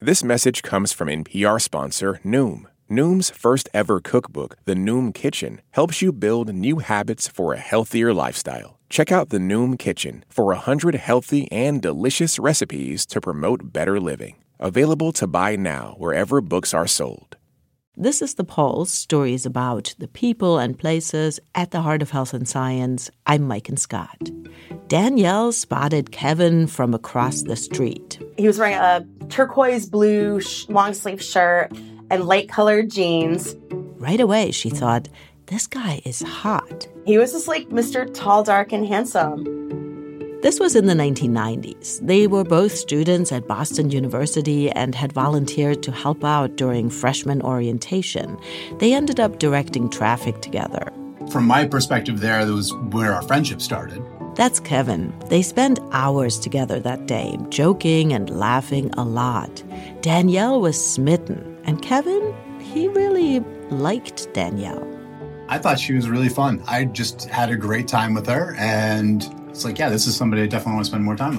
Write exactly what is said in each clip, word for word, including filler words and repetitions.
This message comes from N P R sponsor Noom. Noom's first ever cookbook, The Noom Kitchen, helps you build new habits for a healthier lifestyle. Check out The Noom Kitchen for one hundred healthy and delicious recipes to promote better living. Available to buy now wherever books are sold. This is The Pulse, stories about the people and places at the heart of health and science. I'm Maiken Scott. Danielle spotted Kevin from across the street. He was wearing a turquoise blue sh- long-sleeve shirt and light-colored jeans. Right away, she thought, this guy is hot. He was just like Mister Tall, Dark, and Handsome. This was in the nineteen nineties. They were both students at Boston University and had volunteered to help out during freshman orientation. They ended up directing traffic together. From my perspective there, that was where our friendship started. That's Kevin. They spent hours together that day, joking and laughing a lot. Danielle was smitten, and Kevin, he really liked Danielle. I thought she was really fun. I just had a great time with her, and it's like, yeah, this is somebody I definitely want to spend more time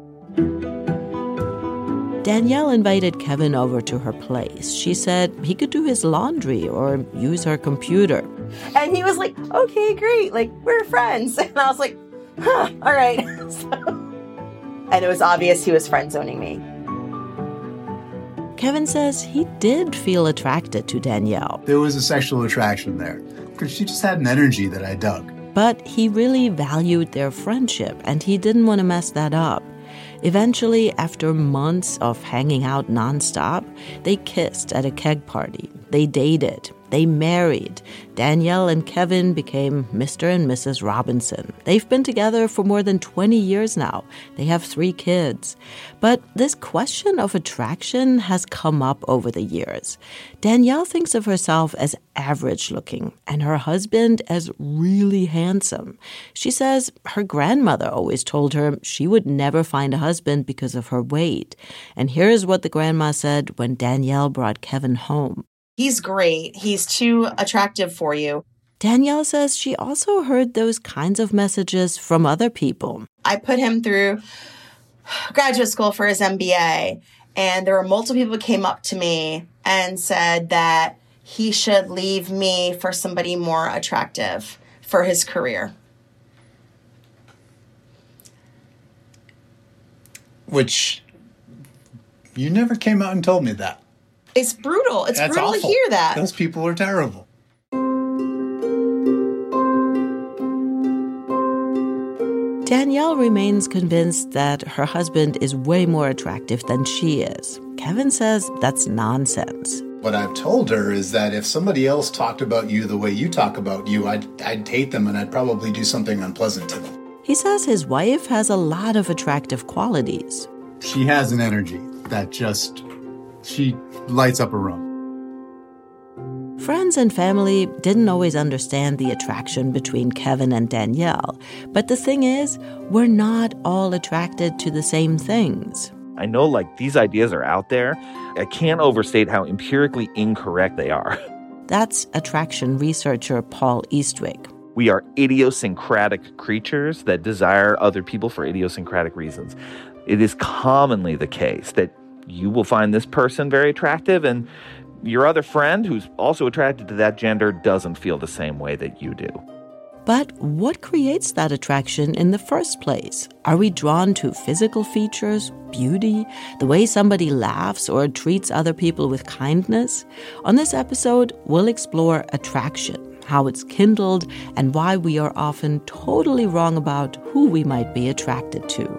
with. Danielle invited Kevin over to her place. She said he could do his laundry or use her computer. And he was like, okay, great, like, we're friends. And I was like, huh, all right. So, and it was obvious he was friend-zoning me. Kevin says he did feel attracted to Danielle. There was a sexual attraction there, because she just had an energy that I dug. But he really valued their friendship, and he didn't want to mess that up. Eventually, after months of hanging out nonstop, they kissed at a keg party. They dated. They married. Danielle and Kevin became Mister and Missus Robinson. They've been together for more than twenty years now. They have three kids. But this question of attraction has come up over the years. Danielle thinks of herself as average-looking and her husband as really handsome. She says her grandmother always told her she would never find a husband because of her weight. And here's what the grandma said when Danielle brought Kevin home. He's great. He's too attractive for you. Danielle says she also heard those kinds of messages from other people. I put him through graduate school for his M B A, and there were multiple people who came up to me and said that he should leave me for somebody more attractive for his career. Which, you never came out and told me that. It's brutal. It's That's brutal awful. to hear that. Those people are terrible. Danielle remains convinced that her husband is way more attractive than she is. Kevin says that's nonsense. What I've told her is that if somebody else talked about you the way you talk about you, I'd, I'd hate them and I'd probably do something unpleasant to them. He says his wife has a lot of attractive qualities. She has an energy that just, she lights up a room. Friends and family didn't always understand the attraction between Kevin and Danielle. But the thing is, we're not all attracted to the same things. I know, like, these ideas are out there. I can't overstate how empirically incorrect they are. That's attraction researcher Paul Eastwick. We are idiosyncratic creatures that desire other people for idiosyncratic reasons. It is commonly the case that you will find this person very attractive, and your other friend who's also attracted to that gender doesn't feel the same way that you do. But what creates that attraction in the first place? Are we drawn to physical features, beauty, the way somebody laughs or treats other people with kindness? On this episode, we'll explore attraction, how it's kindled, and why we are often totally wrong about who we might be attracted to.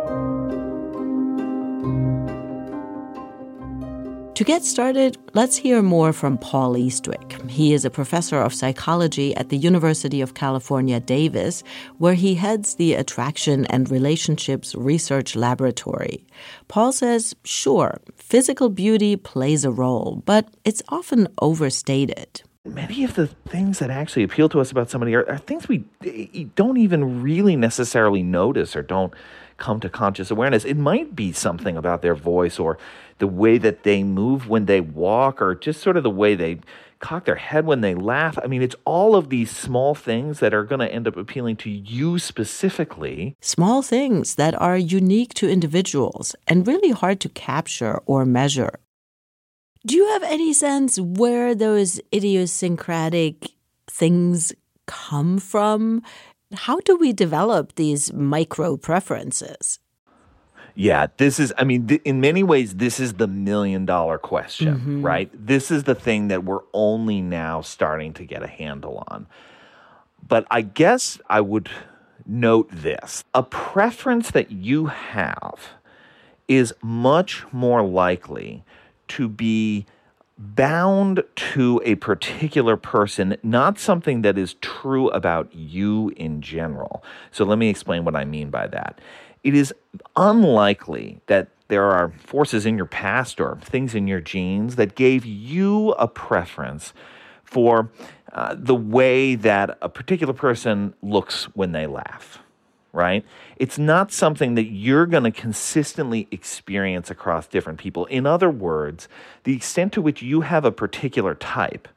To get started, let's hear more from Paul Eastwick. He is a professor of psychology at the University of California, Davis, where he heads the Attraction and Relationships Research Laboratory. Paul says, sure, physical beauty plays a role, but it's often overstated. Many of the things that actually appeal to us about somebody are, are things we don't even really necessarily notice or don't come to conscious awareness. It might be something about their voice or the way that they move when they walk or just sort of the way they cock their head when they laugh. I mean, it's all of these small things that are going to end up appealing to you specifically. Small things that are unique to individuals and really hard to capture or measure. Do you have any sense where those idiosyncratic things come from? How do we develop these micro preferences? Yeah, this is, I mean, th- in many ways, this is the million dollar question, mm-hmm. right? This is the thing that we're only now starting to get a handle on. But I guess I would note this. A preference that you have is much more likely to be bound to a particular person, not something that is true about you in general. So let me explain what I mean by that. It is unlikely that there are forces in your past or things in your genes that gave you a preference for uh, the way that a particular person looks when they laugh, right? It's not something that you're going to consistently experience across different people. In other words, the extent to which you have a particular type,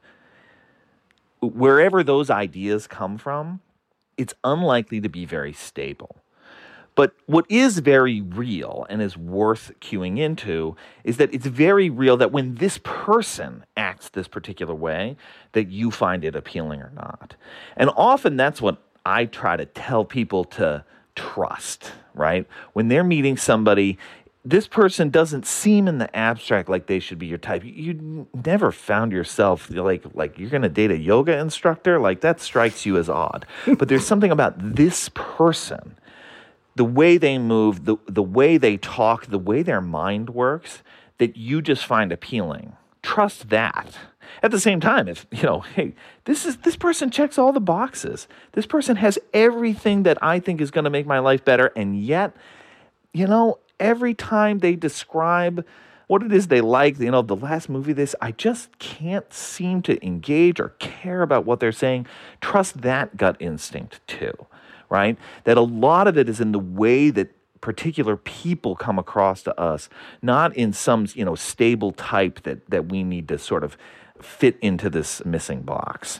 wherever those ideas come from, it's unlikely to be very stable. But what is very real and is worth cueing into is that it's very real that when this person acts this particular way, that you find it appealing or not. And often that's what I try to tell people to trust, right? When they're meeting somebody, this person doesn't seem in the abstract like they should be your type. You, you never found yourself like, like you're going to date a yoga instructor? Like that strikes you as odd. But there's something about this person, the way they move, the, the way they talk, the way their mind works, that you just find appealing. Trust that. At the same time, if, you know, hey, this is this person checks all the boxes. This person has everything that I think is going to make my life better. And yet, you know, every time they describe what it is they like, you know, the last movie, this, I just can't seem to engage or care about what they're saying. Trust that gut instinct too. Right? That a lot of it is in the way that particular people come across to us, not in some, you know, stable type that, that we need to sort of fit into this missing box.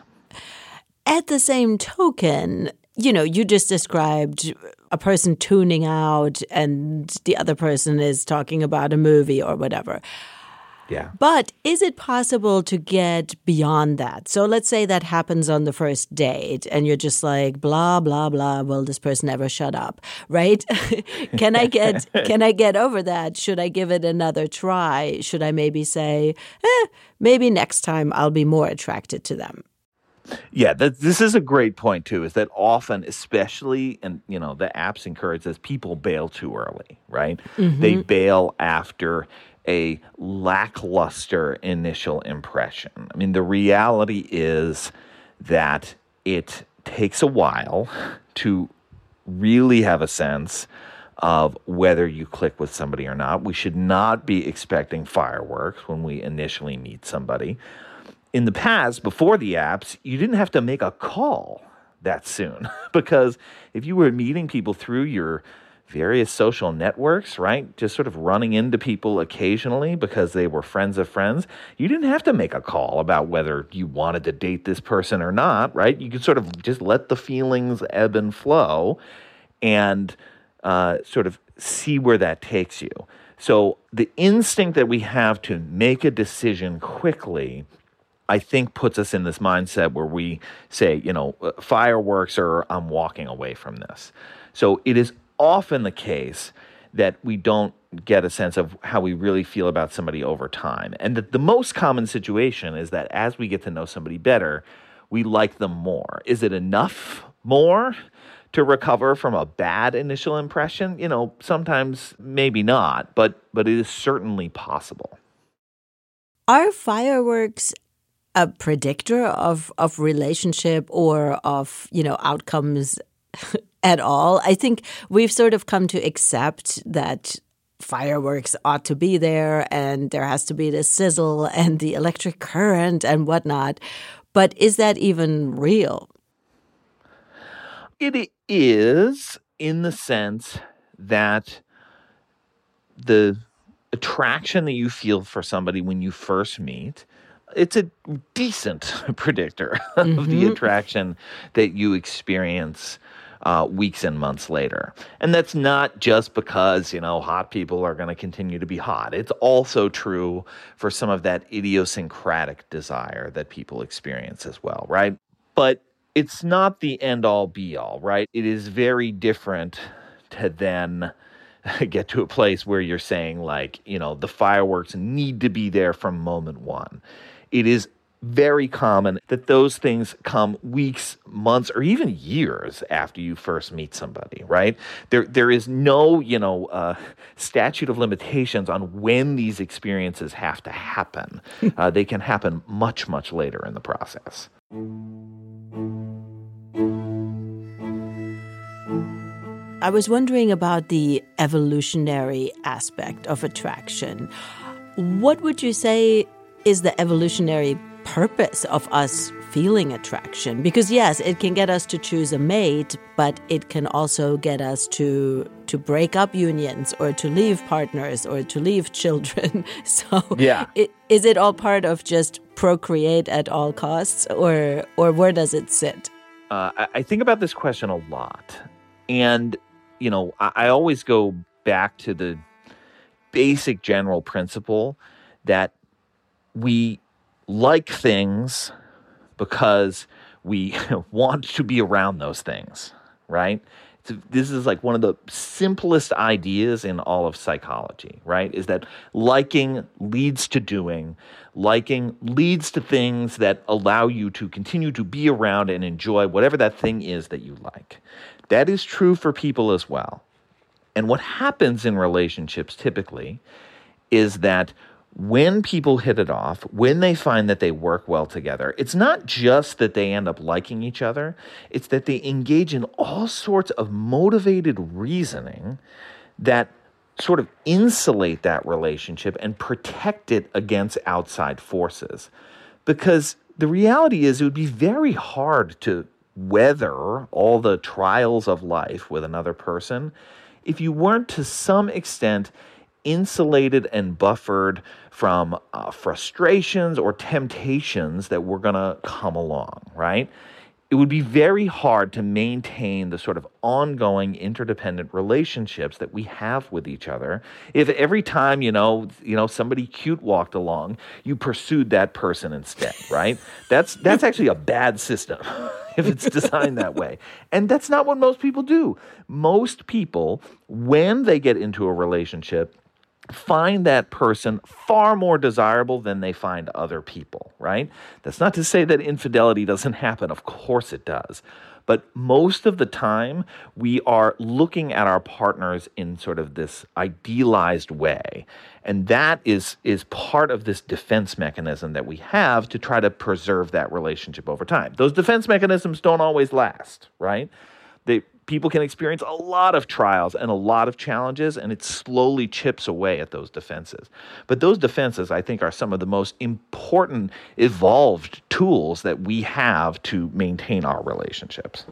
At the same token, you know, you just described a person tuning out and the other person is talking about a movie or whatever. Yeah. But is it possible to get beyond that? So let's say that happens on the first date and you're just like, blah, blah, blah. Will this person ever shut up? Right? Can I get can I get over that? Should I give it another try? Should I maybe say, eh, maybe next time I'll be more attracted to them? Yeah, that, this is a great point, too, is that often, especially, and you know, the apps encourage this, people bail too early, right? Mm-hmm. They bail after a lackluster initial impression. I mean, the reality is that it takes a while to really have a sense of whether you click with somebody or not. We should not be expecting fireworks when we initially meet somebody. In the past, before the apps, you didn't have to make a call that soon because if you were meeting people through your various social networks, right, just sort of running into people occasionally because they were friends of friends, you didn't have to make a call about whether you wanted to date this person or not, right? You could sort of just let the feelings ebb and flow and uh, sort of see where that takes you. So the instinct that we have to make a decision quickly, I think, puts us in this mindset where we say, you know, fireworks or I'm walking away from this. So it is often the case that we don't get a sense of how we really feel about somebody over time. And that the most common situation is that as we get to know somebody better, we like them more. Is it enough more to recover from a bad initial impression? You know, sometimes maybe not, but but it is certainly possible. Are fireworks a predictor of, of relationship or of, you know, outcomes at all? I think we've sort of come to accept that fireworks ought to be there and there has to be the sizzle and the electric current and whatnot. But is that even real? It is, in the sense that the attraction that you feel for somebody when you first meet it's a decent predictor Mm-hmm. of the attraction that you experience uh, weeks and months later. And that's not just because, you know, hot people are going to continue to be hot. It's also true for some of that idiosyncratic desire that people experience as well, right? But it's not the end-all, be-all, right? It is very different to then get to a place where you're saying, like, you know, the fireworks need to be there from moment one. It is very common that those things come weeks, months, or even years after you first meet somebody, right? There, there is no, you know, uh, statute of limitations on when these experiences have to happen. uh, they can happen much, much later in the process. I was wondering about the evolutionary aspect of attraction. What would you say is the evolutionary purpose of us feeling attraction? Because yes, it can get us to choose a mate, but it can also get us to to break up unions or to leave partners or to leave children. So yeah. it, is it all part of just procreate at all costs, or or where does it sit? Uh, I, I think about this question a lot. And, you know, I, I always go back to the basic general principle that we like things because we want to be around those things, right? So this is like one of the simplest ideas in all of psychology, right? Is that liking leads to doing. Liking leads to things that allow you to continue to be around and enjoy whatever that thing is that you like. That is true for people as well. And what happens in relationships typically is that when people hit it off, when they find that they work well together, it's not just that they end up liking each other, it's that they engage in all sorts of motivated reasoning that sort of insulate that relationship and protect it against outside forces. Because the reality is it would be very hard to weather all the trials of life with another person if you weren't to some extent insulated and buffered from uh, frustrations or temptations that were going to come along, right? It would be very hard to maintain the sort of ongoing interdependent relationships that we have with each other if every time, you know, you know, somebody cute walked along, you pursued that person instead, right? That's that's actually a bad system if it's designed that way. And that's not what most people do. Most people, when they get into a relationship, find that person far more desirable than they find other people, right? That's not to say that infidelity doesn't happen. Of course it does. But most of the time, we are looking at our partners in sort of this idealized way. And that is, is part of this defense mechanism that we have to try to preserve that relationship over time. Those defense mechanisms don't always last, right? They People can experience a lot of trials and a lot of challenges, and it slowly chips away at those defenses. But those defenses, I think, are some of the most important evolved tools that we have to maintain our relationships.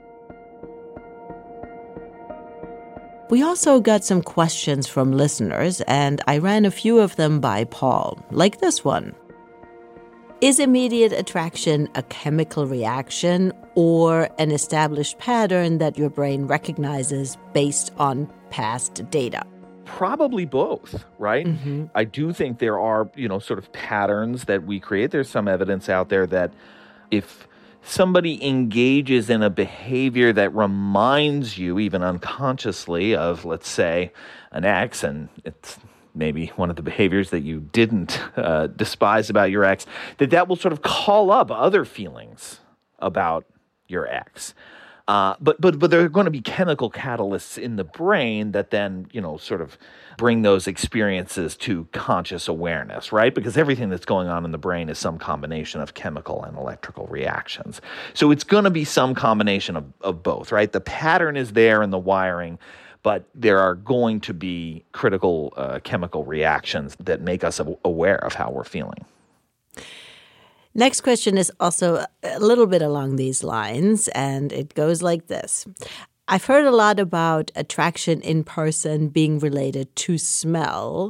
We also got some questions from listeners, and I ran a few of them by Paul, like this one. Is immediate attraction a chemical reaction or an established pattern that your brain recognizes based on past data? Probably both, right? Mm-hmm. I do think there are, you know, sort of patterns that we create. There's some evidence out there that if somebody engages in a behavior that reminds you, even unconsciously, of, let's say, an ex, and it's maybe one of the behaviors that you didn't uh, despise about your ex, that that will sort of call up other feelings about your ex. Uh, but but but there are going to be chemical catalysts in the brain that then, you know, sort of bring those experiences to conscious awareness, right? Because everything that's going on in the brain is some combination of chemical and electrical reactions. So it's going to be some combination of, of both, right? The pattern is there in the wiring, but there are going to be critical uh, chemical reactions that make us aware of how we're feeling. Next question is also a little bit along these lines, and it goes like this. I've heard a lot about attraction in person being related to smell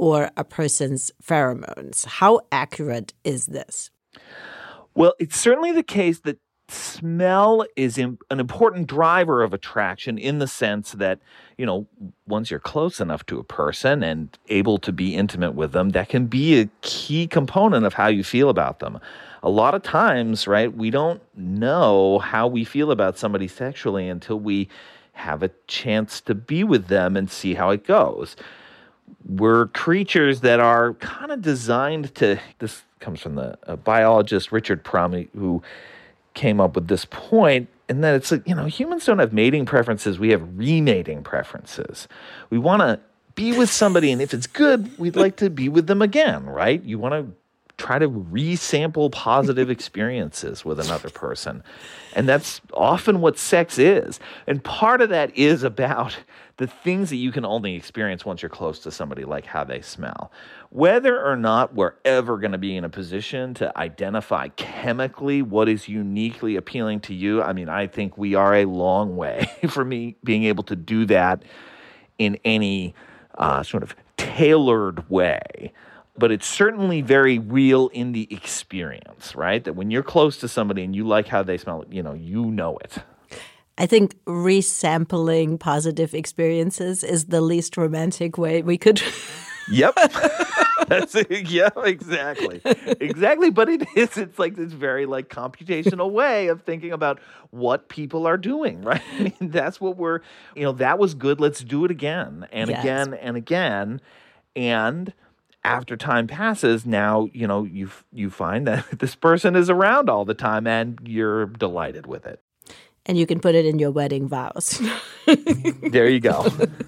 or a person's pheromones. How accurate is this? Well, it's certainly the case that smell is an important driver of attraction in the sense that, you know, once you're close enough to a person and able to be intimate with them, that can be a key component of how you feel about them. A lot of times, right, we don't know how we feel about somebody sexually until we have a chance to be with them and see how it goes. We're creatures that are kind of designed to, this comes from the uh, biologist Richard Prum, who came up with this point, and that it's like, you know, humans don't have mating preferences, we have remating preferences. We want to be with somebody, and if it's good, we'd like to be with them again, right? You want to try to resample positive experiences with another person. And that's often what sex is. And part of that is about the things that you can only experience once you're close to somebody, like how they smell. Whether or not we're ever going to be in a position to identify chemically what is uniquely appealing to you, I mean, I think we are a long way from me being able to do that in any uh, sort of tailored way. But it's certainly very real in the experience, right? That when you're close to somebody and you like how they smell, you know, you know it. I think resampling positive experiences is the least romantic way we could. Yep. That's it. Yeah, exactly. Exactly. But it is, it's like this very like computational way of thinking about what people are doing, right? I mean, that's what we're, you know, that was good. Let's do it again and yes. again and again. And after time passes, now, you know, you you find that this person is around all the time and you're delighted with it. And you can put it in your wedding vows. There you go.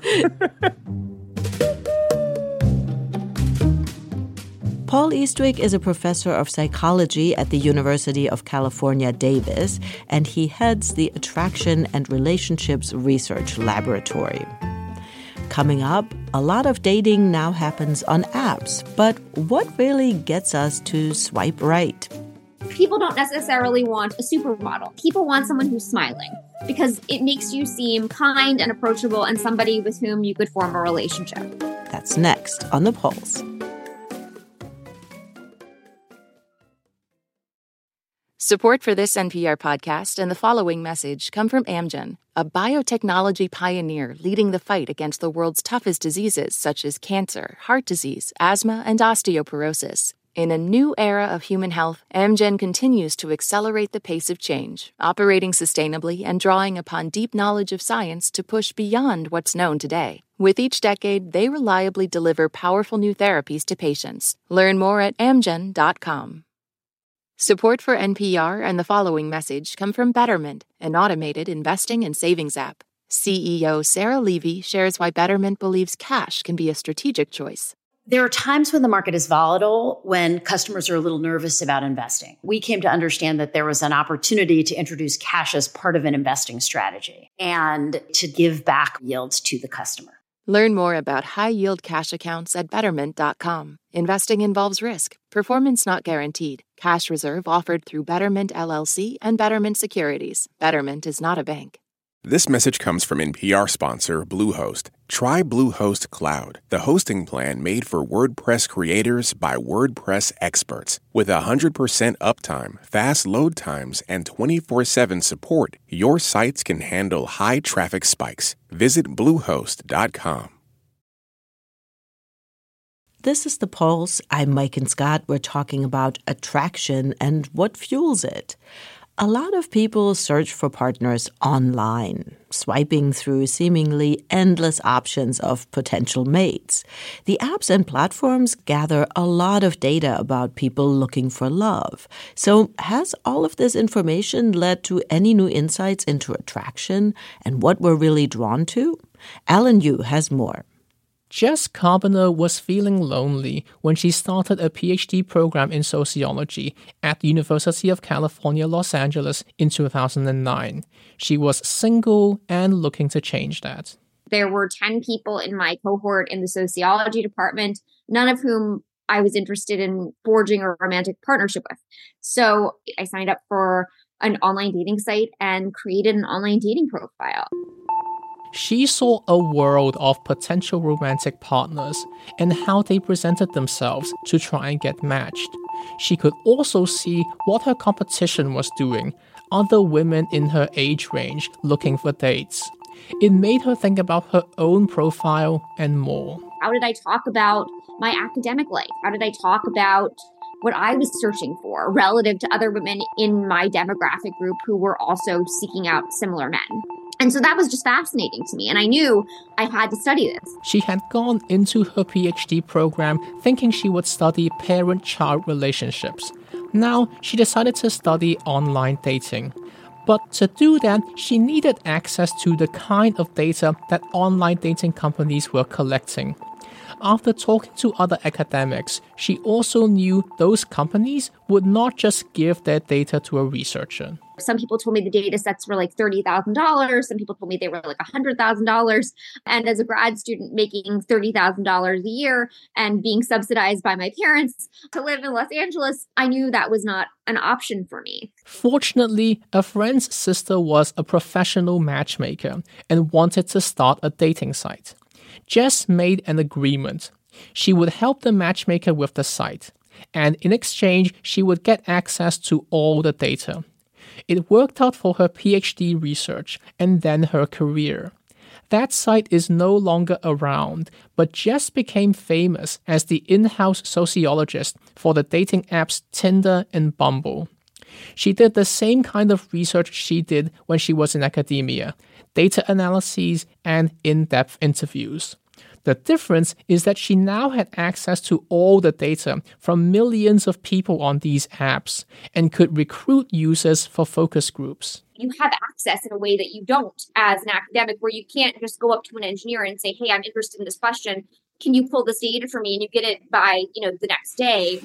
Paul Eastwick is a professor of psychology at the University of California, Davis, and he heads the Attraction and Relationships Research Laboratory. Coming up, a lot of dating now happens on apps, but what really gets us to swipe right? People don't necessarily want a supermodel. People want someone who's smiling because it makes you seem kind and approachable and somebody with whom you could form a relationship. That's next on The Pulse. Support for this N P R podcast and the following message come from Amgen, a biotechnology pioneer leading the fight against the world's toughest diseases such as cancer, heart disease, asthma, and osteoporosis. In a new era of human health, Amgen continues to accelerate the pace of change, operating sustainably and drawing upon deep knowledge of science to push beyond what's known today. With each decade, they reliably deliver powerful new therapies to patients. Learn more at amgen dot com. Support for N P R and the following message come from Betterment, an automated investing and savings app. C E O Sarah Levy shares why Betterment believes cash can be a strategic choice. There are times when the market is volatile, when customers are a little nervous about investing. We came to understand that there was an opportunity to introduce cash as part of an investing strategy and to give back yields to the customer. Learn more about high-yield cash accounts at betterment dot com. Investing involves risk. Performance not guaranteed. Cash reserve offered through Betterment L L C and Betterment Securities. Betterment is not a bank. This message comes from N P R sponsor Bluehost. Try Bluehost Cloud, the hosting plan made for WordPress creators by WordPress experts. With one hundred percent uptime, fast load times, and twenty-four seven support, your sites can handle high traffic spikes. Visit bluehost dot com. This is The Pulse. I'm Mike and Scott. We're talking about attraction and what fuels it. A lot of people search for partners online, swiping through seemingly endless options of potential mates. The apps and platforms gather a lot of data about people looking for love. So has all of this information led to any new insights into attraction and what we're really drawn to? Alan Yu has more. Jess Carpenter was feeling lonely when she started a P H D program in sociology at the University of California, Los Angeles in two thousand nine. She was single and looking to change that. There were ten people in my cohort in the sociology department, none of whom I was interested in forging a romantic partnership with. So I signed up for an online dating site and created an online dating profile. She saw a world of potential romantic partners and how they presented themselves to try and get matched. She could also see what her competition was doing, other women in her age range looking for dates. It made her think about her own profile and more. How did I talk about my academic life? How did I talk about what I was searching for relative to other women in my demographic group who were also seeking out similar men? And so that was just fascinating to me. And I knew I had to study this. She had gone into her PhD program thinking she would study parent-child relationships. Now she decided to study online dating. But to do that, she needed access to the kind of data that online dating companies were collecting. After talking to other academics, she also knew those companies would not just give their data to a researcher. Some people told me the data sets were like thirty thousand dollars. Some people told me they were like one hundred thousand dollars. And as a grad student making thirty thousand dollars a year and being subsidized by my parents to live in Los Angeles, I knew that was not an option for me. Fortunately, a friend's sister was a professional matchmaker and wanted to start a dating site. Jess made an agreement. She would help the matchmaker with the site, and in exchange, she would get access to all the data. It worked out for her PhD research and then her career. That site is no longer around, but Jess became famous as the in-house sociologist for the dating apps Tinder and Bumble. She did the same kind of research she did when she was in academia, data analyses and in-depth interviews. The difference is that she now had access to all the data from millions of people on these apps and could recruit users for focus groups. You have access in a way that you don't as an academic, where you can't just go up to an engineer and say, hey, I'm interested in this question. Can you pull this data for me? And you get it by, you know, the next day.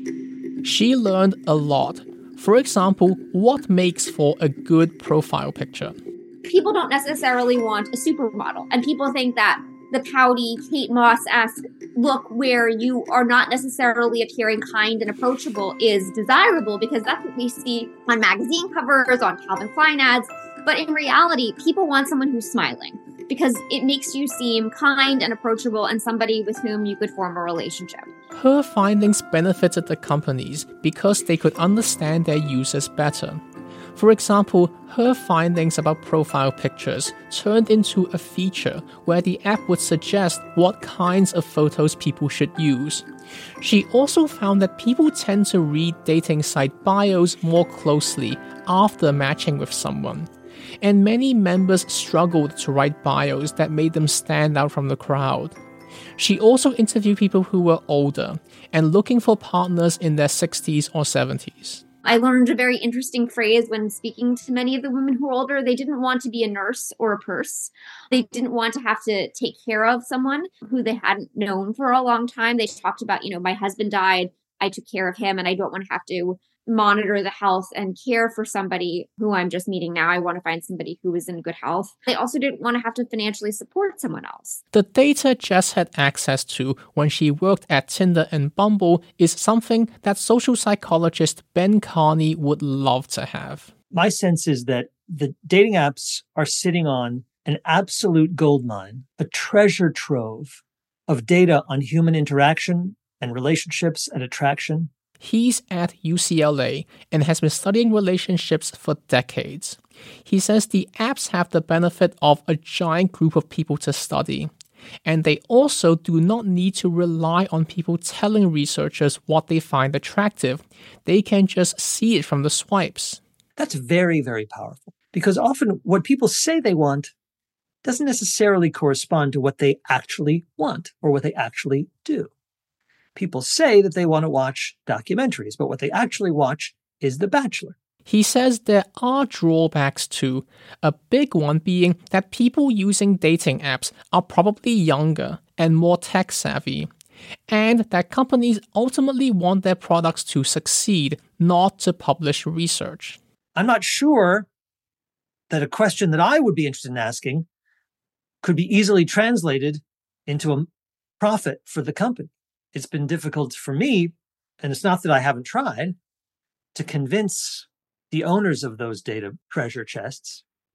She learned a lot. For example, what makes for a good profile picture? People don't necessarily want a supermodel. And people think that the pouty, Kate Moss-esque look where you are not necessarily appearing kind and approachable is desirable, because that's what we see on magazine covers, on Calvin Klein ads. But in reality, people want someone who's smiling, because it makes you seem kind and approachable and somebody with whom you could form a relationship. Her findings benefited the companies because they could understand their users better. For example, her findings about profile pictures turned into a feature where the app would suggest what kinds of photos people should use. She also found that people tend to read dating site bios more closely after matching with someone. And many members struggled to write bios that made them stand out from the crowd. She also interviewed people who were older and looking for partners in their sixties or seventies. I learned a very interesting phrase when speaking to many of the women who were older. They didn't want to be a nurse or a purse. They didn't want to have to take care of someone who they hadn't known for a long time. They talked about, you know, my husband died, I took care of him, and I don't want to have to monitor the health and care for somebody who I'm just meeting now. I want to find somebody who is in good health. They also didn't want to have to financially support someone else. The data Jess had access to when she worked at Tinder and Bumble is something that social psychologist Ben Carney would love to have. My sense is that the dating apps are sitting on an absolute goldmine, a treasure trove of data on human interaction and relationships and attraction. He's at U C L A and has been studying relationships for decades. He says the apps have the benefit of a giant group of people to study. And they also do not need to rely on people telling researchers what they find attractive. They can just see it from the swipes. That's very, very powerful. Because often what people say they want doesn't necessarily correspond to what they actually want or what they actually do. People say that they want to watch documentaries, but what they actually watch is The Bachelor. He says there are drawbacks too, a big one being that people using dating apps are probably younger and more tech-savvy, and that companies ultimately want their products to succeed, not to publish research. I'm not sure that a question that I would be interested in asking could be easily translated into a profit for the company. It's been difficult for me, and it's not that I haven't tried, to convince the owners of those data treasure chests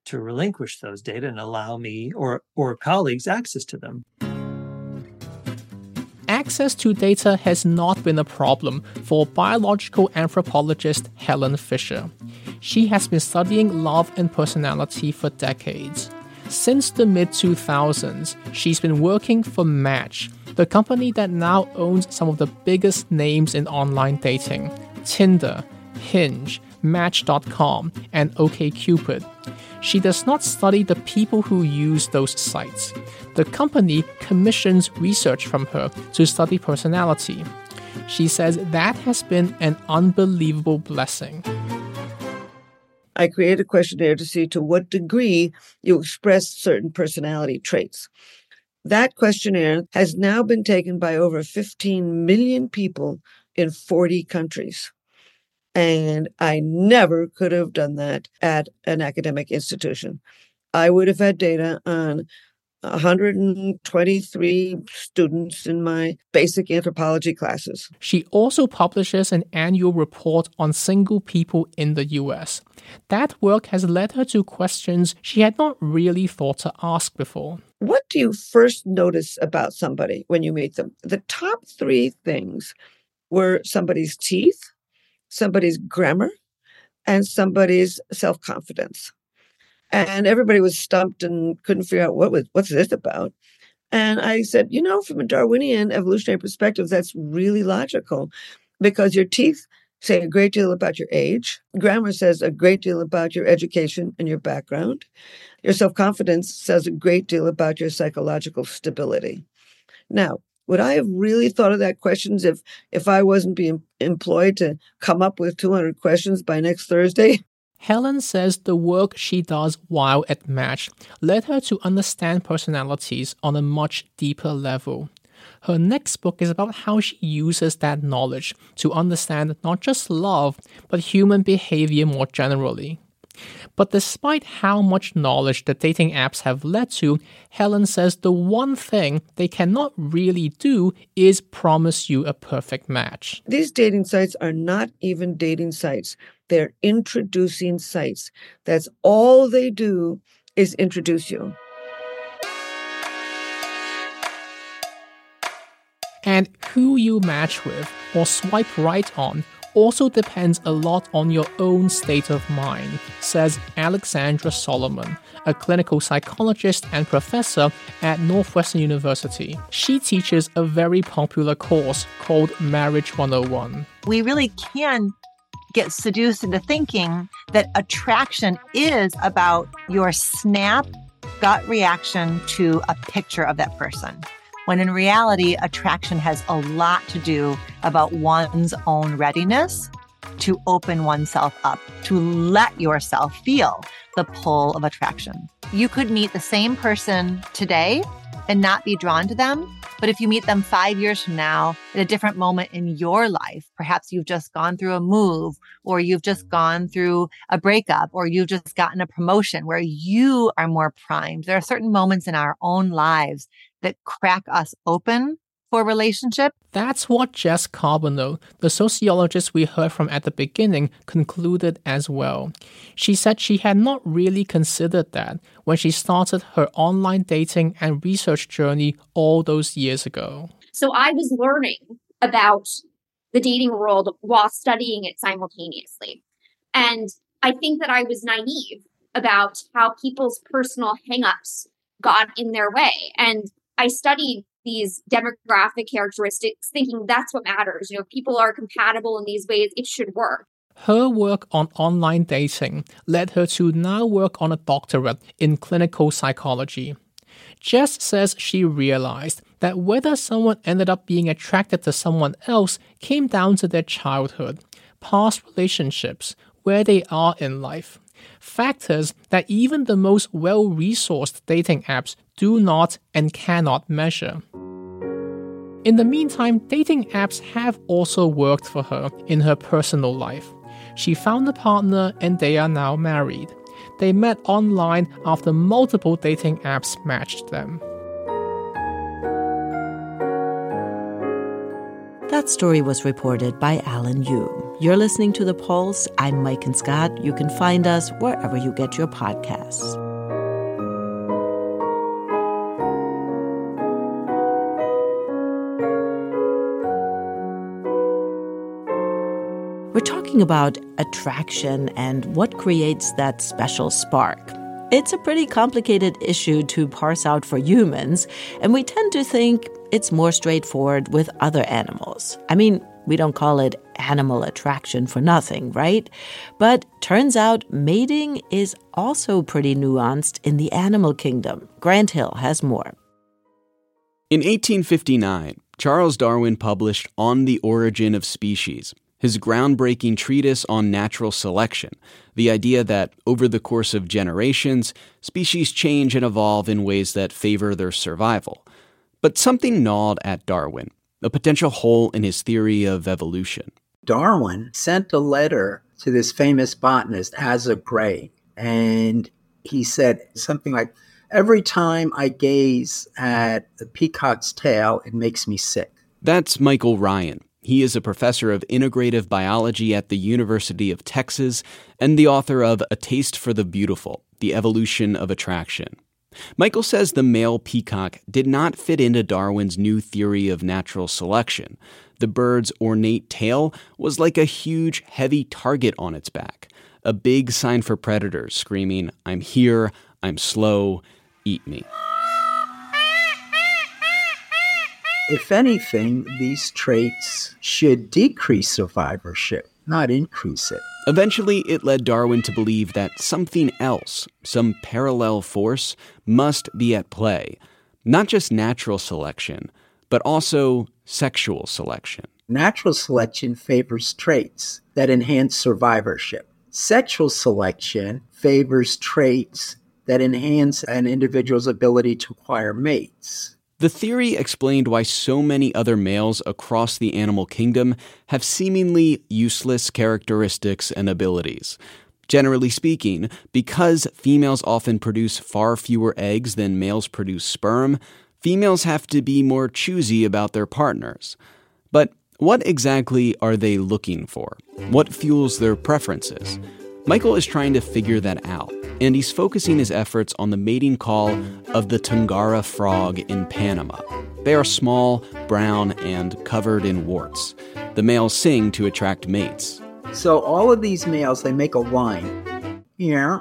to relinquish those data and allow me or, or colleagues access to them. Access to data has not been a problem for biological anthropologist Helen Fisher. She has been studying love and personality for decades. Since the mid two thousands, she's been working for Match, the company that now owns some of the biggest names in online dating: Tinder, Hinge, Match dot com, and OkCupid. She does not study the people who use those sites. The company commissions research from her to study personality. She says that has been an unbelievable blessing. I created a questionnaire to see to what degree you express certain personality traits. That questionnaire has now been taken by over fifteen million people in forty countries. And I never could have done that at an academic institution. I would have had data on one hundred twenty-three students in my basic anthropology classes. She also publishes an annual report on single people in the U S. That work has led her to questions she had not really thought to ask before. What do you first notice about somebody when you meet them? The top three things were somebody's teeth, somebody's grammar, and somebody's self-confidence. And everybody was stumped and couldn't figure out what was what's this about. And I said, you know, from a Darwinian evolutionary perspective, that's really logical because your teeth say a great deal about your age. Grammar says a great deal about your education and your background. Your self-confidence says a great deal about your psychological stability. Now, would I have really thought of that questions if, if I wasn't being employed to come up with two hundred questions by next Thursday? Helen says the work she does while at Match led her to understand personalities on a much deeper level. Her next book is about how she uses that knowledge to understand not just love, but human behavior more generally. But despite how much knowledge the dating apps have led to, Helen says the one thing they cannot really do is promise you a perfect match. These dating sites are not even dating sites. They're introducing sites. That's all they do is introduce you. And who you match with or swipe right on also depends a lot on your own state of mind, says Alexandra Solomon, a clinical psychologist and professor at Northwestern University. She teaches a very popular course called Marriage one oh one. We really can get seduced into thinking that attraction is about your snap gut reaction to a picture of that person, when in reality, attraction has a lot to do about one's own readiness to open oneself up, to let yourself feel the pull of attraction. You could meet the same person today and not be drawn to them, but if you meet them five years from now at a different moment in your life, perhaps you've just gone through a move, or you've just gone through a breakup, or you've just gotten a promotion where you are more primed. There are certain moments in our own lives that crack us open for a relationship. That's what Jess Carbonneau, the sociologist we heard from at the beginning, concluded as well. She said she had not really considered that when she started her online dating and research journey all those years ago. So I was learning about the dating world while studying it simultaneously. And I think that I was naive about how people's personal hangups got in their way. And I studied these demographic characteristics, thinking that's what matters. You know, if people are compatible in these ways, it should work. Her work on online dating led her to now work on a doctorate in clinical psychology. Jess says she realized that whether someone ended up being attracted to someone else came down to their childhood, past relationships, where they are in life. Factors that even the most well-resourced dating apps do not and cannot measure. In the meantime, dating apps have also worked for her in her personal life. She found a partner and they are now married. They met online after multiple dating apps matched them. That story was reported by Alan Yu. You're listening to The Pulse. I'm Mike and Scott. You can find us wherever you get your podcasts. We're talking about attraction and what creates that special spark. It's a pretty complicated issue to parse out for humans, and we tend to think it's more straightforward with other animals. I mean, we don't call it animal attraction for nothing, right? But turns out mating is also pretty nuanced in the animal kingdom. Grant Hill has more. In eighteen fifty-nine, Charles Darwin published On the Origin of Species, his groundbreaking treatise on natural selection, the idea that over the course of generations, species change and evolve in ways that favor their survival. But something gnawed at Darwin, a potential hole in his theory of evolution. Darwin sent a letter to this famous botanist, Asa Gray, and he said something like, every time I gaze at a peacock's tail, it makes me sick. That's Michael Ryan. He is a professor of integrative biology at the University of Texas and the author of A Taste for the Beautiful, The Evolution of Attraction. Michael says the male peacock did not fit into Darwin's new theory of natural selection. The bird's ornate tail was like a huge, heavy target on its back, a big sign for predators screaming, "I'm here, I'm slow, eat me." If anything, these traits should decrease survivorship, not increase it. Eventually, it led Darwin to believe that something else, some parallel force, must be at play. Not just natural selection, but also sexual selection. Natural selection favors traits that enhance survivorship. Sexual selection favors traits that enhance an individual's ability to acquire mates. The theory explained why so many other males across the animal kingdom have seemingly useless characteristics and abilities. Generally speaking, because females often produce far fewer eggs than males produce sperm, females have to be more choosy about their partners. But what exactly are they looking for? What fuels their preferences? Michael is trying to figure that out, and he's focusing his efforts on the mating call of the Tungara frog in Panama. They are small, brown, and covered in warts. The males sing to attract mates. So all of these males, they make a line. Yeah.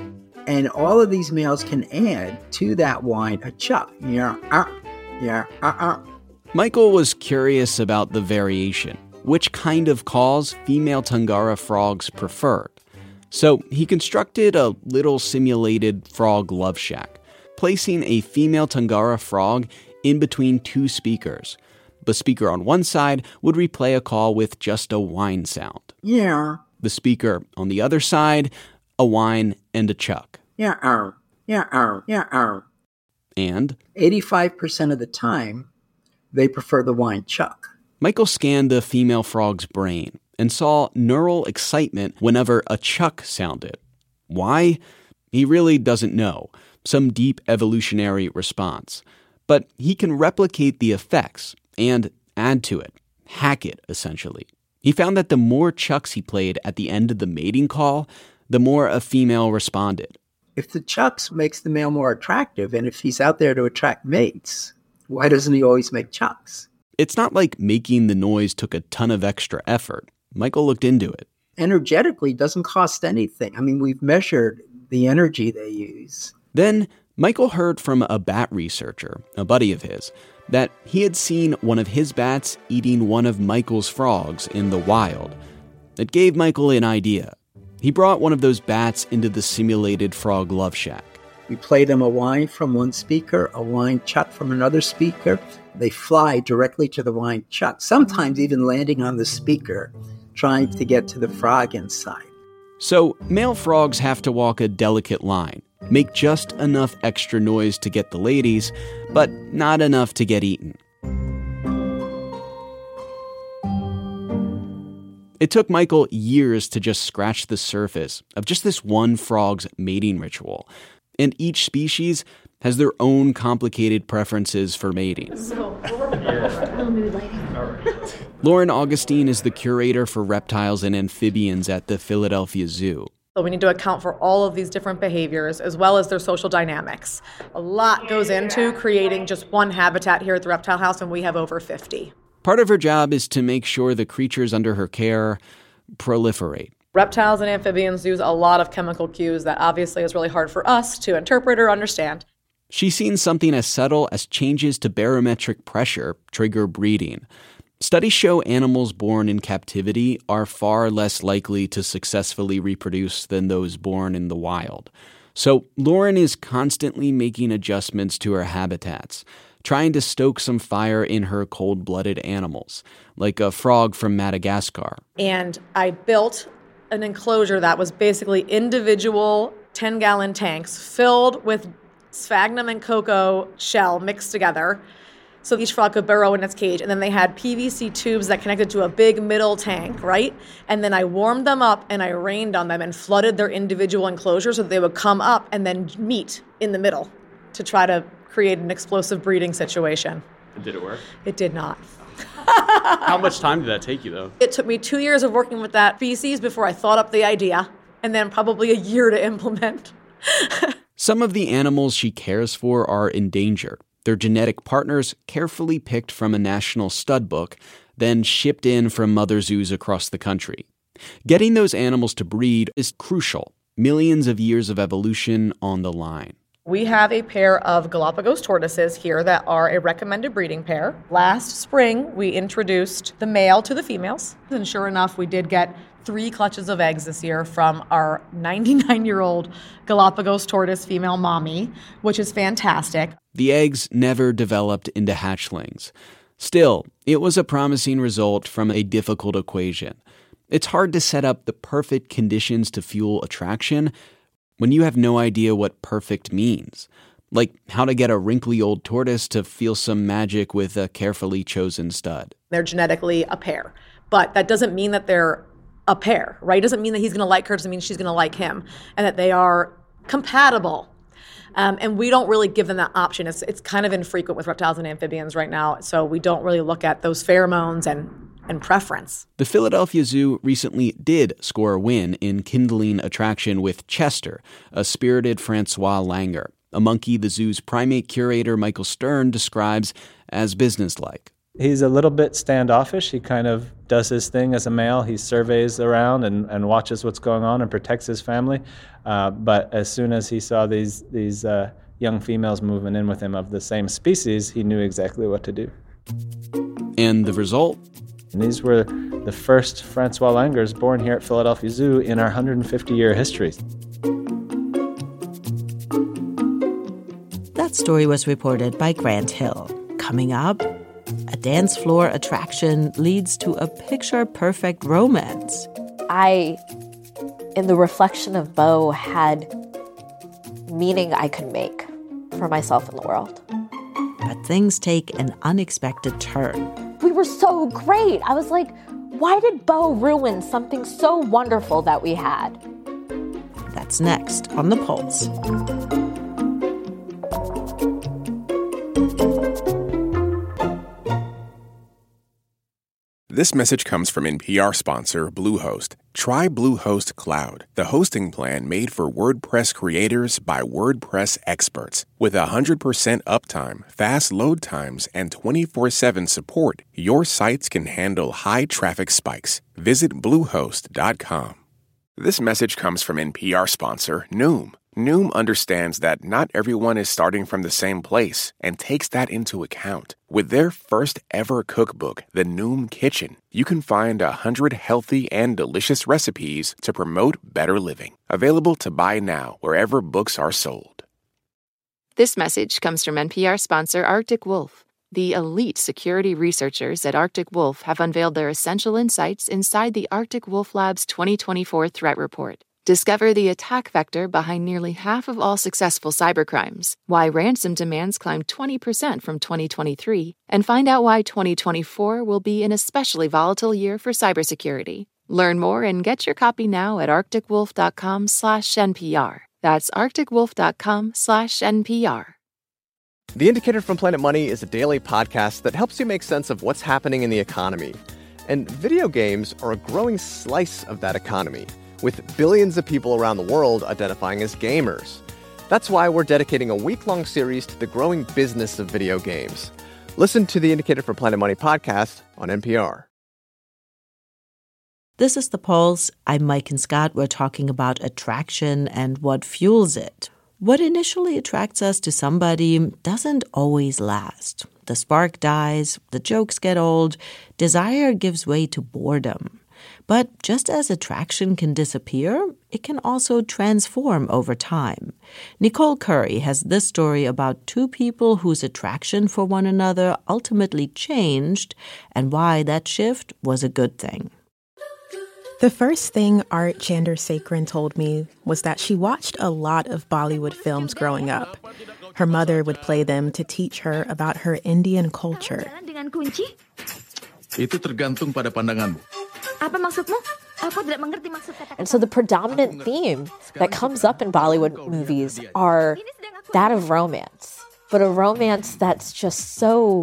And all of these males can add to that line a chuck. Yeah. Uh, yeah. Uh, uh. Michael was curious about the variation, which kind of calls female Tungara frogs preferred. So he constructed a little simulated frog love shack, placing a female Tungara frog in between two speakers. The speaker on one side would replay a call with just a whine sound. Yeah. The speaker on the other side, a whine and a chuck. Yeah, uh, yeah, uh, yeah, uh. And? eighty-five percent of the time, they prefer the whine chuck. Michael scanned the female frog's brain and saw neural excitement whenever a chuck sounded. Why? He really doesn't know. Some deep evolutionary response. But he can replicate the effects and add to it, hack it, essentially. He found that the more chucks he played at the end of the mating call, the more a female responded. If the chucks makes the male more attractive, and if he's out there to attract mates, why doesn't he always make chucks? It's not like making the noise took a ton of extra effort. Michael looked into it. Energetically, doesn't cost anything. I mean, we've measured the energy they use. Then Michael heard from a bat researcher, a buddy of his, that he had seen one of his bats eating one of Michael's frogs in the wild. It gave Michael an idea. He brought one of those bats into the simulated frog love shack. We play them a whine from one speaker, a whine chuck from another speaker. They fly directly to the whine chuck, sometimes even landing on the speaker, trying to get to the frog inside. So male frogs have to walk a delicate line, make just enough extra noise to get the ladies, but not enough to get eaten. It took Michael years to just scratch the surface of just this one frog's mating ritual. And each species has their own complicated preferences for mating. So, yeah. Little mood lighting. Lauren Augustine is the curator for reptiles and amphibians at the Philadelphia Zoo. So we need to account for all of these different behaviors as well as their social dynamics. A lot goes into creating just one habitat here at the Reptile House, and we have over fifty. Part of her job is to make sure the creatures under her care proliferate. Reptiles and amphibians use a lot of chemical cues that obviously is really hard for us to interpret or understand. She's seen something as subtle as changes to barometric pressure trigger breeding. Studies show animals born in captivity are far less likely to successfully reproduce than those born in the wild. So Lauren is constantly making adjustments to her habitats, trying to stoke some fire in her cold-blooded animals, like a frog from Madagascar. And I built an enclosure that was basically individual ten-gallon tanks filled with sphagnum and cocoa shell mixed together. So each frog could burrow in its cage. And then they had P V C tubes that connected to a big middle tank, right? And then I warmed them up and I rained on them and flooded their individual enclosures so that they would come up and then meet in the middle to try to create an explosive breeding situation. Did it work? It did not. How much time did that take you, though? It took me two years of working with that species before I thought up the idea, and then probably a year to implement. Some of the animals she cares for are endangered. Their genetic partners carefully picked from a national stud book, then shipped in from mother zoos across the country. Getting those animals to breed is crucial. Millions of years of evolution on the line. We have a pair of Galapagos tortoises here that are a recommended breeding pair. Last spring, we introduced the male to the females. And sure enough, we did get three clutches of eggs this year from our ninety-nine-year-old Galapagos tortoise female mommy, which is fantastic. The eggs never developed into hatchlings. Still, it was a promising result from a difficult equation. It's hard to set up the perfect conditions to fuel attraction when you have no idea what perfect means. Like how to get a wrinkly old tortoise to feel some magic with a carefully chosen stud. They're genetically a pair, but that doesn't mean that they're a pair, right? Doesn't mean that he's going to like her, doesn't mean she's going to like him, and that they are compatible. Um, and we don't really give them that option. It's it's kind of infrequent with reptiles and amphibians right now, so we don't really look at those pheromones and, and preference. The Philadelphia Zoo recently did score a win in kindling attraction with Chester, a spirited Francois Langer, a monkey the zoo's primate curator Michael Stern describes as businesslike. He's a little bit standoffish. He kind of does his thing as a male. He surveys around and, and watches what's going on and protects his family. Uh, but as soon as he saw these these uh, young females moving in with him of the same species, he knew exactly what to do. And the result? And these were the first Francois Langers born here at Philadelphia Zoo in our one hundred fifty-year history. That story was reported by Grant Hill. Coming up, a dance floor attraction leads to a picture-perfect romance. I, in the reflection of Beau, had meaning I could make for myself in the world. But things take an unexpected turn. We were so great. I was like, why did Beau ruin something so wonderful that we had? That's next on The Pulse. This message comes from N P R sponsor Bluehost. Try Bluehost Cloud, the hosting plan made for WordPress creators by WordPress experts. With one hundred percent uptime, fast load times, and twenty-four seven support, your sites can handle high traffic spikes. Visit bluehost dot com. This message comes from N P R sponsor Noom. Noom understands that not everyone is starting from the same place and takes that into account. With their first ever cookbook, The Noom Kitchen, you can find a hundred healthy and delicious recipes to promote better living. Available to buy now wherever books are sold. This message comes from N P R sponsor Arctic Wolf. The elite security researchers at Arctic Wolf have unveiled their essential insights inside the Arctic Wolf Lab's twenty twenty-four Threat Report. Discover the attack vector behind nearly half of all successful cybercrimes, why ransom demands climbed twenty percent from twenty twenty-three, and find out why twenty twenty-four will be an especially volatile year for cybersecurity. Learn more and get your copy now at arctic wolf dot com slash N P R. That's arctic wolf dot com slash N P R. The Indicator from Planet Money is a daily podcast that helps you make sense of what's happening in the economy. And video games are a growing slice of that economy, with billions of people around the world identifying as gamers. That's why we're dedicating a week-long series to the growing business of video games. Listen to the Indicator from Planet Money podcast on N P R. This is The Pulse. I'm Mike and Scott. We're talking about attraction and what fuels it. What initially attracts us to somebody doesn't always last. The spark dies, the jokes get old, desire gives way to boredom. But just as attraction can disappear, it can also transform over time. Nicole Curry has this story about two people whose attraction for one another ultimately changed and why that shift was a good thing. The first thing Art Chandrasekaran told me was that she watched a lot of Bollywood films growing up. Her mother would play them to teach her about her Indian culture. Itu tergantung pada pandanganmu. Apa maksudmu? Aku tidak mengerti maksud kata-kata. And so the predominant theme that comes up in Bollywood movies are that of romance, but a romance that's just so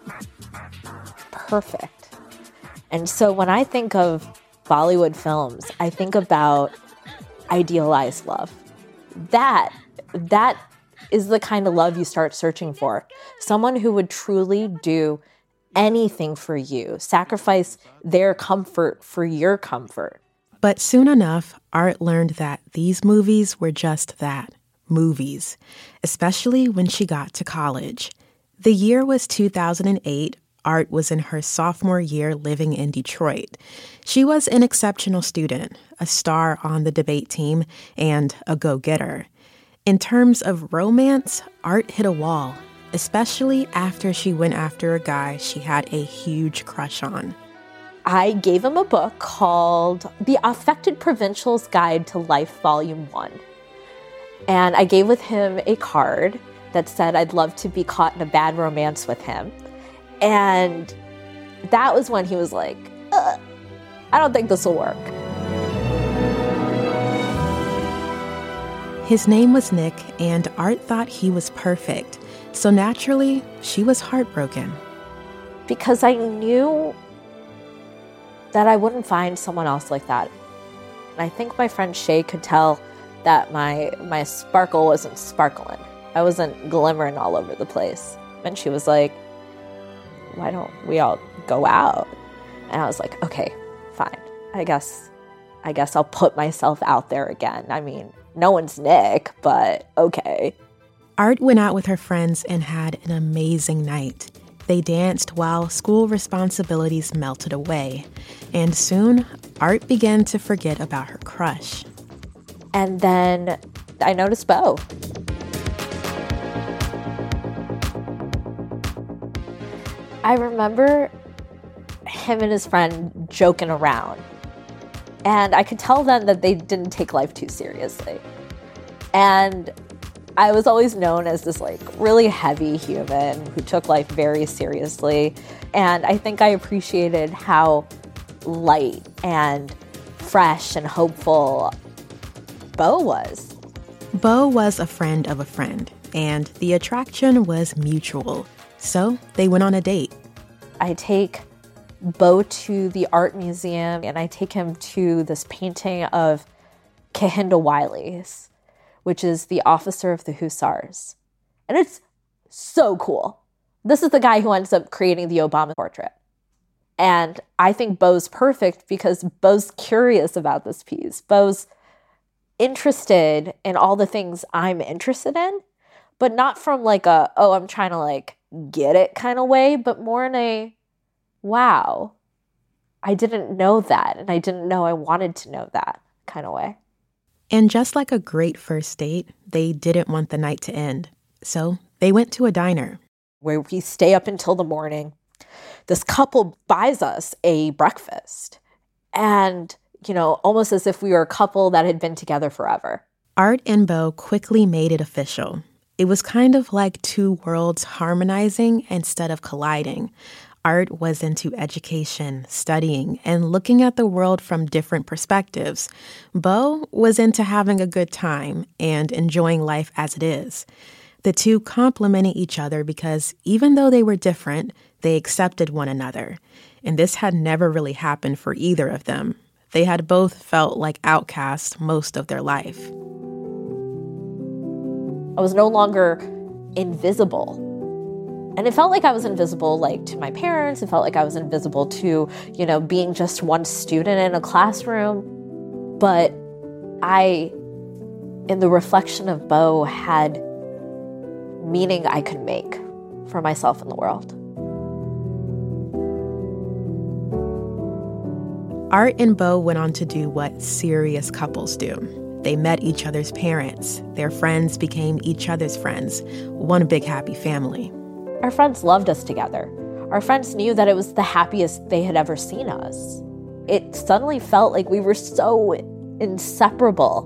perfect. And so when I think of Bollywood films, I think about idealized love. That, that is the kind of love you start searching for. Someone who would truly do anything for you, sacrifice their comfort for your comfort. But soon enough, Art learned that these movies were just that, movies, especially when she got to college. The year was two thousand eight. Art was in her sophomore year living in Detroit. She was an exceptional student, a star on the debate team, and a go-getter. In terms of romance, Art hit a wall, especially after she went after a guy she had a huge crush on. I gave him a book called The Affected Provincial's Guide to Life, Volume one. And I gave with him a card that said I'd love to be caught in a bad romance with him. And that was when he was like, uh, I don't think this will work. His name was Nick, and Art thought he was perfect. So naturally, she was heartbroken. Because I knew that I wouldn't find someone else like that. And I think my friend Shay could tell that my my sparkle wasn't sparkling. I wasn't glimmering all over the place. And she was like, why don't we all go out? And I was like, okay, fine. I guess, I guess I'll put myself out there again. I mean, no one's Nick, but okay. Art went out with her friends and had an amazing night. They danced while school responsibilities melted away. And soon, Art began to forget about her crush. And then I noticed Bo. I remember him and his friend joking around. And I could tell then that they didn't take life too seriously. And I was always known as this like really heavy human who took life very seriously. And I think I appreciated how light and fresh and hopeful Bo was. Bo was a friend of a friend, and the attraction was mutual. So they went on a date. I take Bo to the art museum, and I take him to this painting of Kehinde Wiley's, which is the officer of the Hussars. And it's so cool. This is the guy who ends up creating the Obama portrait. And I think Bo's perfect because Bo's curious about this piece. Bo's interested in all the things I'm interested in, but not from like a, oh, I'm trying to like get it kind of way, but more in a, wow, I didn't know that. And I didn't know I wanted to know that kind of way. And just like a great first date, they didn't want the night to end. So they went to a diner. Where we stay up until the morning. This couple buys us a breakfast. And, you know, almost as if we were a couple that had been together forever. Art and Bo quickly made it official. It was kind of like two worlds harmonizing instead of colliding. Art was into education, studying, and looking at the world from different perspectives. Bo was into having a good time and enjoying life as it is. The two complemented each other because even though they were different, they accepted one another. and this had never really happened for either of them. They had both felt like outcasts most of their life. I was no longer invisible. And it felt like I was invisible, like, to my parents. It felt like I was invisible to, you know, being just one student in a classroom. But I, in the reflection of Bo, had meaning I could make for myself in the world. Art and Bo went on to do what serious couples do. They met each other's parents. Their friends became each other's friends. One big happy family. Our friends loved us together. Our friends knew that it was the happiest they had ever seen us. It suddenly felt like we were so inseparable.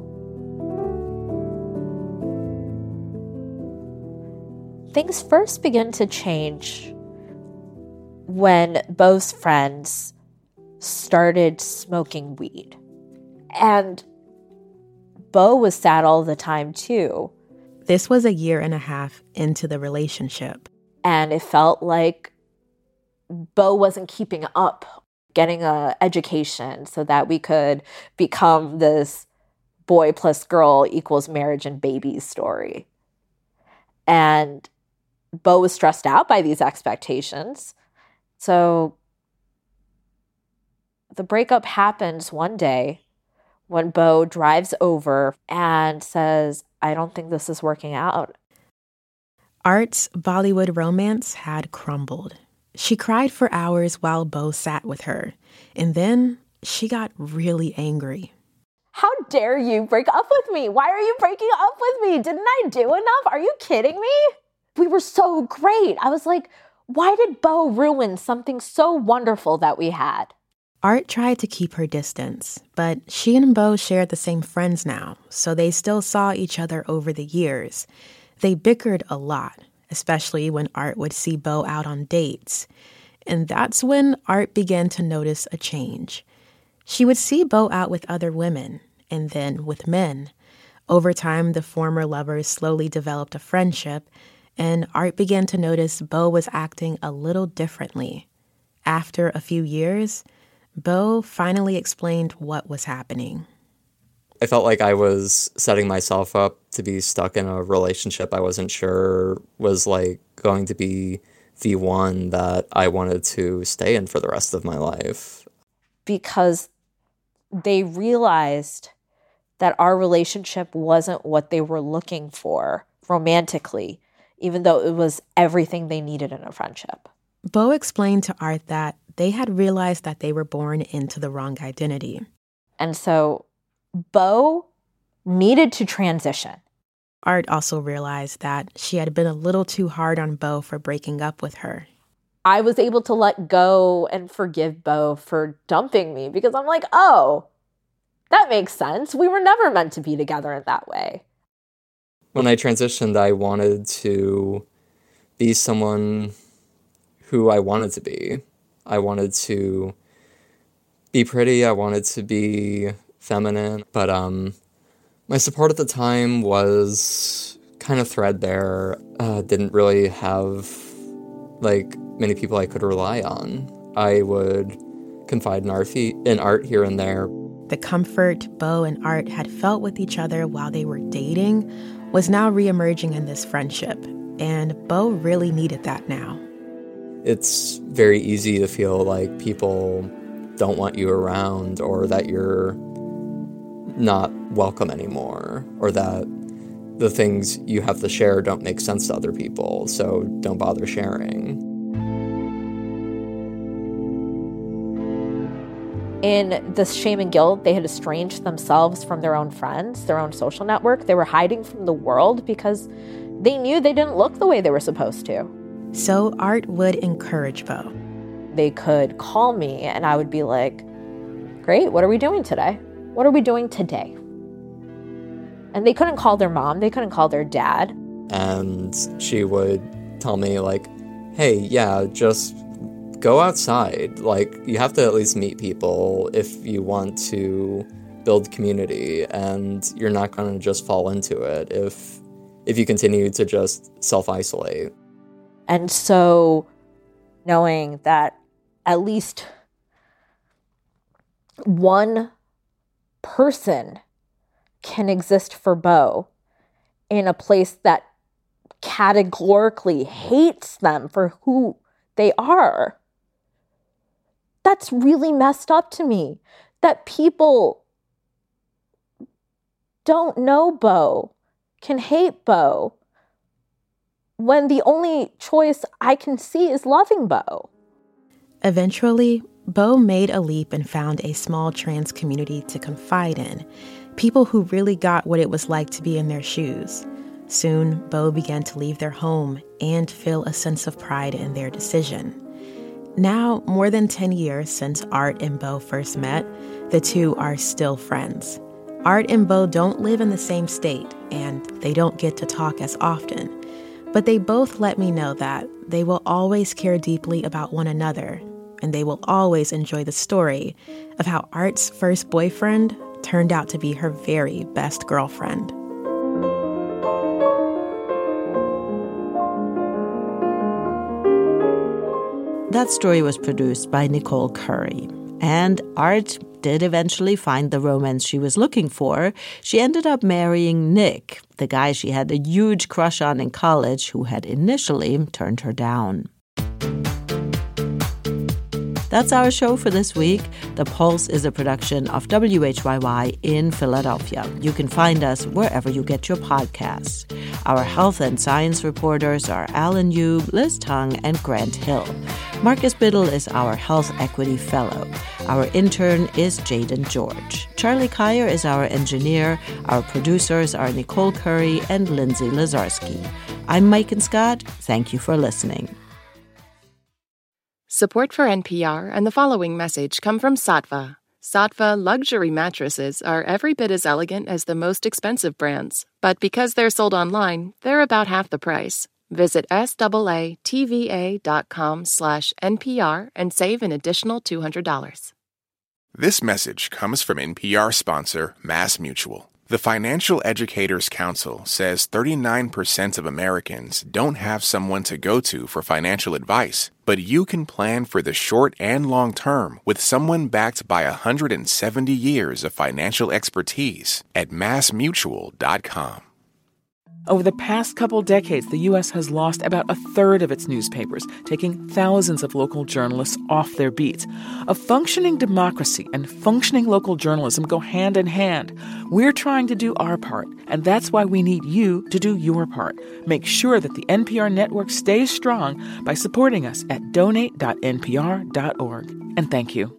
Things first began to change when Bo's friends started smoking weed. And Bo was sad all the time, too. This was a year and a half into the relationship. And it felt like Bo wasn't keeping up, getting an education so that we could become this boy plus girl equals marriage and babies story. And Bo was stressed out by these expectations. So the breakup happens one day when Bo drives over and says, I don't think this is working out. Art's Bollywood romance had crumbled. She cried for hours while Bo sat with her, and then she got really angry. How dare you break up with me? Why are you breaking up with me? Didn't I do enough? Are you kidding me? We were so great. I was like, why did Bo ruin something so wonderful that we had? Art tried to keep her distance, but she and Bo shared the same friends now, so they still saw each other over the years. They bickered a lot, especially when Art would see Bo out on dates. And that's when Art began to notice a change. She would see Bo out with other women, and then with men. Over time, the former lovers slowly developed a friendship, and Art began to notice Bo was acting a little differently. After a few years, Bo finally explained what was happening. I felt like I was setting myself up to be stuck in a relationship I wasn't sure was like going to be the one that I wanted to stay in for the rest of my life. Because they realized that our relationship wasn't what they were looking for romantically, even though it was everything they needed in a friendship. Bo explained to Art that they had realized that they were born into the wrong identity. And so Bo needed to transition. Art also realized that she had been a little too hard on Bo for breaking up with her. I was able to let go and forgive Bo for dumping me because I'm like, oh, that makes sense. We were never meant to be together in that way. When I transitioned, I wanted to be someone who I wanted to be. I wanted to be pretty. I wanted to be feminine. But um, my support at the time was kind of threadbare. Uh, didn't really have like many people I could rely on. I would confide in art, in art here and there. The comfort Bo and Art had felt with each other while they were dating was now reemerging in this friendship, and Bo really needed that now. It's very easy to feel like people don't want you around, or that you're not welcome anymore, or that the things you have to share don't make sense to other people, so don't bother sharing. In the shame and guilt, they had estranged themselves from their own friends, their own social network. They were hiding from the world because they knew they didn't look the way they were supposed to. So Art would encourage Bo. They could call me and I would be like, great, what are we doing today? What are we doing today? And they couldn't call their mom. They couldn't call their dad. And she would tell me like, hey, yeah, just go outside. Like, you have to at least meet people if you want to build community, and you're not going to just fall into it if if you continue to just self-isolate. And so knowing that at least one person can exist for Bo in a place that categorically hates them for who they are. That's really messed up to me, that people don't know Bo, can hate Bo, when the only choice I can see is loving Bo. Eventually, Bo made a leap and found a small trans community to confide in, people who really got what it was like to be in their shoes. Soon, Bo began to leave their home and feel a sense of pride in their decision. Now, more than ten years since Art and Bo first met, the two are still friends. Art and Bo don't live in the same state, and they don't get to talk as often. But they both let me know that they will always care deeply about one another, and they will always enjoy the story of how Art's first boyfriend turned out to be her very best girlfriend. That story was produced by Nicole Curry. And Art did eventually find the romance she was looking for. She ended up marrying Nick, the guy she had a huge crush on in college, who had initially turned her down. That's our show for this week. The Pulse is a production of W H Y Y in Philadelphia. You can find us wherever you get your podcasts. Our health and science reporters are Alan Yu, Liz Tung, and Grant Hill. Marcus Biddle is our Health Equity Fellow. Our intern is Jaden George. Charlie Kyer is our engineer. Our producers are Nicole Curry and Lindsay Lazarski. I'm Mike and Scott. Thank you for listening. Support for N P R and the following message come from Saatva. Saatva luxury mattresses are every bit as elegant as the most expensive brands, but because they're sold online, they're about half the price. Visit S-A-A-T-V-A.com slash NPR and save an additional two hundred dollars. This message comes from N P R sponsor MassMutual. The Financial Educators Council says thirty-nine percent of Americans don't have someone to go to for financial advice, but you can plan for the short and long term with someone backed by one hundred seventy years of financial expertise at mass mutual dot com. Over the past couple decades, the U S has lost about a third of its newspapers, taking thousands of local journalists off their beats. A functioning democracy and functioning local journalism go hand in hand. We're trying to do our part, and that's why we need you to do your part. Make sure that the N P R network stays strong by supporting us at donate dot N P R dot org. And thank you.